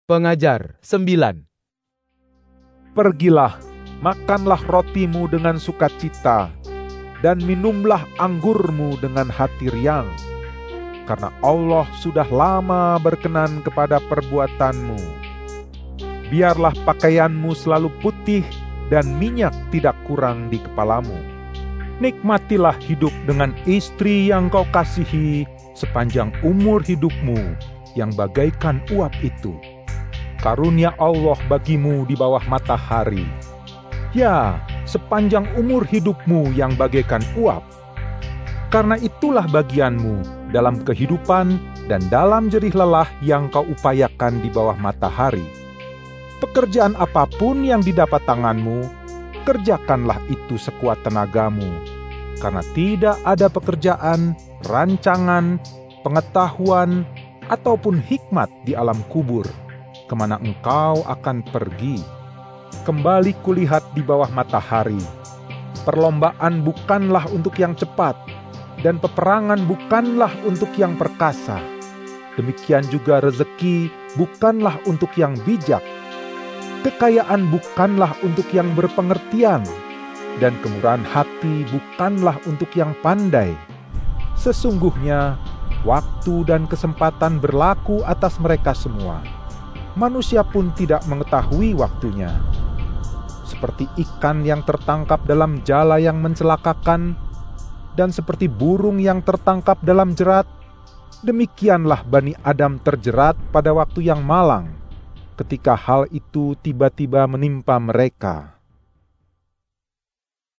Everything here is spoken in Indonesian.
Pengajar 9. Pergilah, makanlah rotimu dengan sukacita, dan minumlah anggurmu dengan hati riang, karena Allah sudah lama berkenan kepada perbuatanmu. Biarlah pakaianmu selalu putih, dan minyak tidak kurang di kepalamu. Nikmatilah hidup dengan istri yang kau kasihi sepanjang umur hidupmu, yang bagaikan uap itu. Karunia Allah bagimu di bawah matahari. Ya, sepanjang umur hidupmu yang bagaikan uap. Karena itulah bagianmu dalam kehidupan dan dalam jerih lelah yang kau upayakan di bawah matahari. Pekerjaan apapun yang didapat tanganmu, kerjakanlah itu sekuat tenagamu. Karena tidak ada pekerjaan, rancangan, pengetahuan, ataupun hikmat di alam kubur, kemana engkau akan pergi. Kembali kulihat di bawah matahari, perlombaan bukanlah untuk yang cepat, dan peperangan bukanlah untuk yang perkasa. Demikian juga rezeki bukanlah untuk yang bijak. Kekayaan bukanlah untuk yang berpengertian, dan kemurahan hati bukanlah untuk yang pandai. Sesungguhnya, waktu dan kesempatan berlaku atas mereka semua. Manusia pun tidak mengetahui waktunya. Seperti ikan yang tertangkap dalam jala yang mencelakakan, dan seperti burung yang tertangkap dalam jerat, demikianlah Bani Adam terjerat pada waktu yang malang, ketika hal itu tiba-tiba menimpa mereka.